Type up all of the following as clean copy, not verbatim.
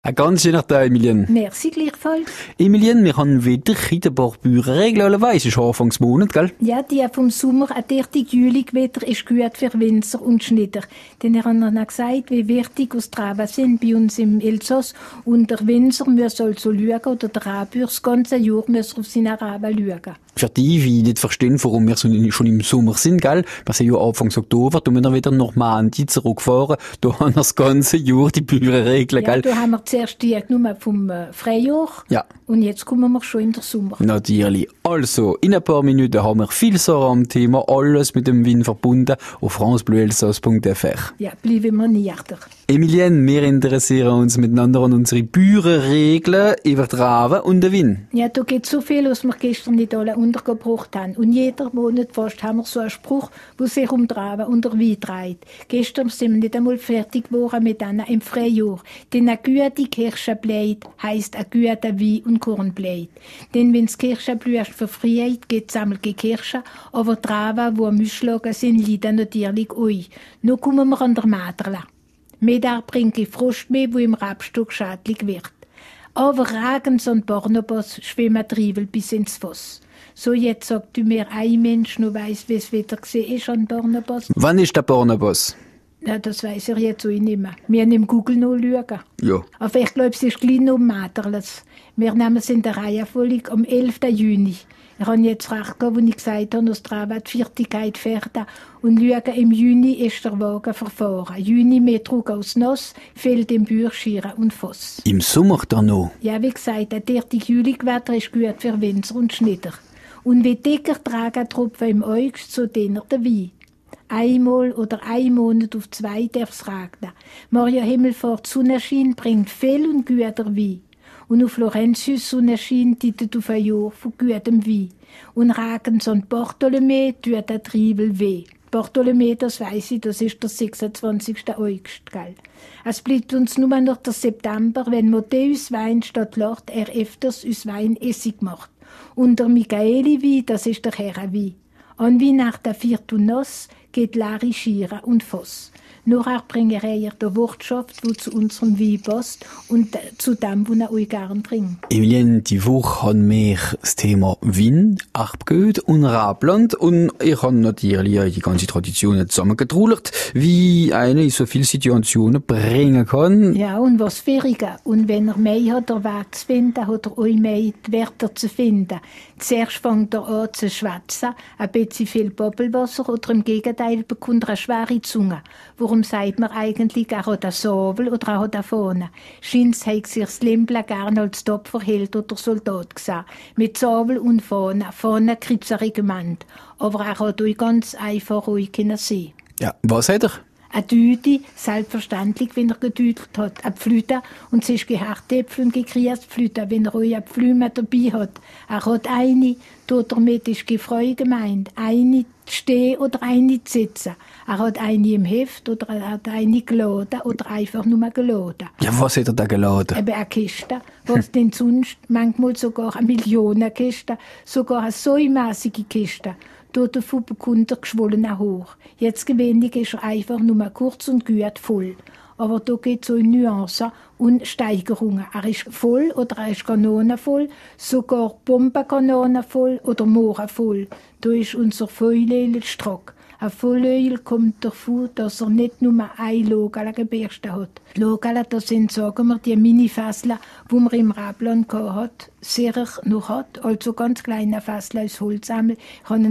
Ein ganz schöner Tag, Emilien. Merci gleichfalls. Emilien, wir haben wieder in ein paar Bäuerregeln, weiss, ist Anfangsmonat, gell? Ja, die vom Sommer, der Juli-Wetter ist gut für Winzer und Schnitter. Denn er hat noch gesagt, wie wichtig aus Traben sind bei uns im Elsass. Und der Winzer muss also schauen, oder der Rabauer, das ganze Jahr muss auf seine Raben schauen. Für die, die nicht verstehen, warum wir schon im Sommer sind, gell? Wir sind ja Anfang Oktober, da müssen wir wieder nochmal an die zurückfahren. Da haben wir das ganze Jahr die Bäuerregeln, gell? Ja, da haben wir zuerst die genommen vom Frühjahr. Ja. Und jetzt kommen wir schon in den Sommer. Natürlich. Also, in ein paar Minuten haben wir viel so am Thema, alles mit dem Wein verbunden, auf francebleuelsass.fr. Ja, bleiben wir näher. Emilien, wir interessieren uns miteinander an unsere Bäuerregeln über die Raben und den Wein. Ja, da geht so viel, was wir gestern nicht alle untergebracht haben. Und jeder Monat fast haben wir so einen Spruch, der sich um die Raben und den Wein dreht. Gestern sind wir nicht einmal fertig geworden mit einer im Frühjahr. Denn eine gute Kirschenblüte heisst ein guter Wein und Kornblüte. Denn wenn das Kirschenblüte verfriert, geht es einmal die Kirsche, aber die Raben, die am Ausschlagen sind, leiden natürlich euch. Nun kommen wir an der Maderle. Medar bringt die Frostmehl, wo im Rebstock schädlich wird. Aber Ragens und Barnabas schwimmen Triebel bis ins Fass. So, jetzt sagt du mir, ein Mensch noch weiss, wie es wieder gesehen ist an Barnabas. Wann ist der Barnabas? Ja, das weiss er jetzt auch nicht mehr. Wir haben im Google noch schauen. Ja. Aber ich glaube, es ist gleich noch Maderles. Wir nehmen es in der Reihenfolge am 11. Juni. Ich habe jetzt recht gehabt, als ich gesagt habe, dass die Fertigkeit fährt. Und schauen, im Juni ist der Wagen verfahren. Juni mehr Druck aus Nass, fehlt im Bauer Schieren und Fass. Im Sommer dann noch? Ja, wie gesagt, der 3. Juli-Wetter ist gut für Winzer und Schnitter. Und wie dicker tragen Tropfen im August, so dünner der Wein. Einmal oder ein Monat auf 2 darf es regnen. Maria Himmelfahrt Sonnenschein bringt viel und guter Wein. Und auf Laurentius Sonnenschein titelt auf ein Jahr von gutem Wein. Und Regen und Bartholomä tut der Triebel weh. Bartholomä, das weiss ich, das ist der 26. August, gell? Es bleibt uns nur noch der September, wenn Matthäus Wein statt Lord öfters aus Wein Essig macht. Und der Michaeli Wein, das ist der Herrenwein. An Weihnachten viert und Nass geht Larry Schieren und Voss. Nachher bringe er die Wortschaft, die zu unserem Wein passt und zu dem, was er euch gern trinkt. Emilien, die Woche haben wir das Thema Wein, Arbgöd und Rabland und ich habe natürlich die ganze Tradition zusammengetrudelt, wie eine in so viele Situationen bringen kann. Ja, und was schwieriger. Und wenn er mehr hat, den Weg zu finden, hat er euch mehr die Wörter zu finden. Zuerst fängt er an zu schwätzen, ein bisschen viel Bubblewasser oder im Gegenteil bekommt er eine schwere Zunge. Warum sagt man eigentlich, er hat eine Sabel oder er hat eine Fahne? Scheint's hat sich das Lembla gern als Topferheld oder Soldat gesehen. Mit Sabel und Fahne. Fahne kriegt ein Regiment. Aber er hat euch ganz einfach euch können sehen. Ja, was hat er? Eine Düte, selbstverständlich, wenn er gedüdelt hat. Eine Pflüte, und sie ist Gehärtäpfel und Gekriespflüte, wenn er euch eine Pflüme dabei hat. Er hat eine, damit ist Gefreu gemeint. Eine stehen oder eine zu sitzen. Er hat eine im Heft oder er hat eine geladen oder einfach nur geladen. Ja, was hat er da geladen? Eben eine Kiste, was denn sonst manchmal sogar eine Millionenkiste, sogar eine säumässige Kiste. Davon bekommt er geschwollenen Hoch. Jetzt gewöhnlich ist er einfach nur kurz und gut voll. Aber da geht es so in Nuancen und Steigerungen. Er ist voll oder er ist kanonenvoll, sogar Bombenkanonenvoll oder Mohrenvoll. Da ist unser Feuilöl stark. Ein Vollöl kommt davon, dass er nicht nur ein Logala gebürstet hat. Logala, das sind, sagen wir, die Mini-Fässler, die man im Rabland hat, sehr noch hat. Also ganz kleine Fässler aus Holzämmel. Ich habe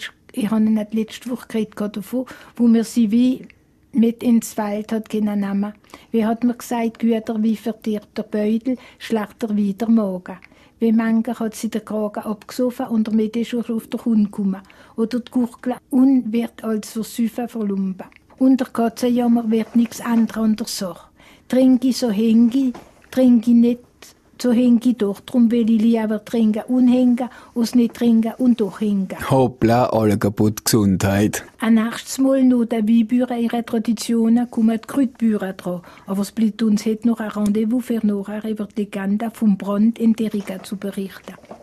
ihn letzte Woche geredet davon, wo wir sie wie mit ins Feld hat nehmen. Wie hat man gesagt, guter wie verdirbt der Beutel, schlechter wie der Magen. Wie mancher hat sie den Kragen abgesoffen und damit ist er auf den Hund gekommen. Oder die Gurgel und wird als versäufen verlumpen. Und der Katzenjammer wird nichts anderes an der Sache. Trinke ich so hänge, trinke ich nicht so hänge doch. Darum will ich lieber trinken und hängen, als nicht trinken und doch hängen. Hoppla, alle kaputt Gesundheit. Ein nächstes Mal noch der Weinbauer ihre Traditionen kommen die Kräutbauern dran. Aber es bleibt uns heute noch ein Rendezvous für nachher über die Legende vom Brand in Deriga zu berichten.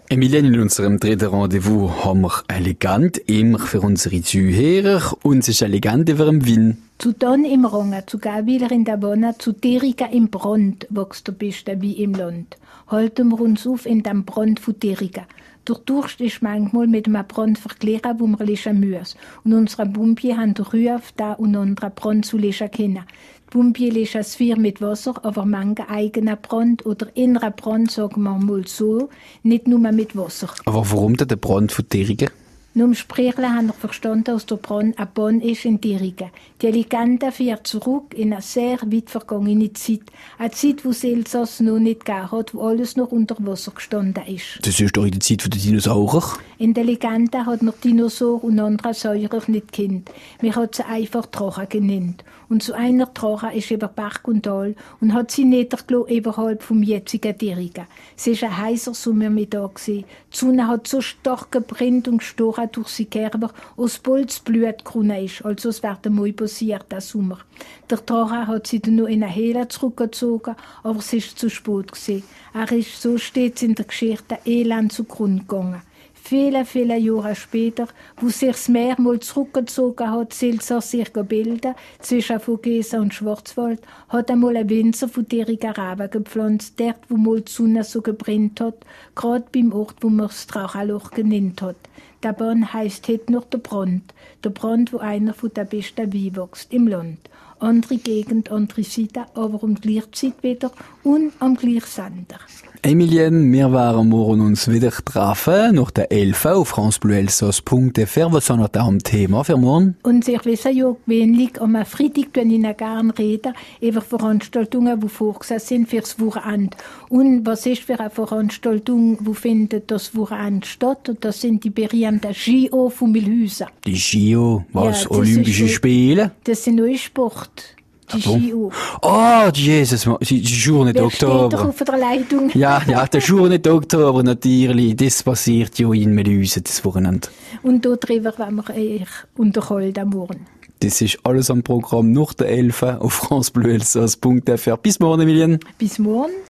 Emilienne, in unserem dritten Rendezvous haben wir eine Legende, immer für unsere Zuhörer, und es ist eine Legende über den Wein. Zu Don im Ronga, zu Gawiller in der Bonne, zu Teriga im Brand wächst der beste wie im Land. Halten wir uns auf in dem Brand von Teriga. Der Durst ist manchmal mit einem Brand verglichen, wo wir lesen müssen. Und unsere Bumpie haben den Ruf, da und anderen Brand zu lesen können. Die Bumpie lesen es viel mit Wasser, aber manche eigener Brand oder innerer Brand, sagen wir mal so, nicht nur mit Wasser. Aber warum denn der Brand von Teriga? Nur im Sprechen haben wir verstanden, dass der Brand ein Bonn ist in Teriga. Die Legende führt zurück in eine sehr weit vergangene Zeit. Eine Zeit, wo es Elsass noch nicht gegeben hat, wo alles noch unter Wasser gestanden ist. Das ist doch in der Zeit der Dinosaurier. In der Legende hat man Dinosaurier und andere Säurer nicht gekannt. Man hat sie einfach Drachen genannt. Und so einer Drache ist über Berg und Tal und hat sie niedergelassen überhalb vom jetzigen Teriga. Es war ein heißer Sommermittag. Die Sonne hat so stark gebrannt und gestochen durch sie Kerber, aus Bolz Blut gekommen ist, also es wäre mal passiert, der Sommer. Der Drache hat sie dann noch in eine Höhle zurückgezogen, aber es ist zu spät gewesen. Er ist, so steht es in der Geschichte, elend zugrunde gegangen. Viele Jahre später, wo sich das Meer mal zurückgezogen hat, Elsass sich gebildet, zwischen Vogesen und Schwarzwald, hat einmal ein Winzer von Teriga Raben gepflanzt, dort, wo mal die Sonne so gebrannt hat, gerade beim Ort, wo man das Drachenloch genannt hat. Der Bonn heisst heute noch der Brand, wo einer von der besten Weine wächst im Land. Andere Gegend, andere Seite, aber um die gleiche Zeit wieder und am gleichen Sender. Emilienne, wir werden morgen uns wieder treffen, nach der 11 auf francebleuelsass.fr. Was haben wir da am Thema für morgen? Und ich weiß ja gewöhnlich, am Freitag rede ich gerne reden über Veranstaltungen, die vorgesehen sind für das Wochenende. Und was ist für eine Veranstaltung, die findet das Wochenende statt? Und das sind die berühmten GO von Milhausen. Die GO, was? Ja, Olympische Spiele? Das sind neue Sport. Die GO. Oh, Jesus, die Journée Wer steht doch d'Octobre. auf der Leitung? Ja, der Journée d'Octobre, natürlich. Das passiert ja in Melhausen, das Wochenende. Und darüber wollen wir euch unterhalten am Morgen. Das ist alles am Programm nach der 11 auf francebleuelsass.fr. Bis morgen, Emilienne. Bis morgen.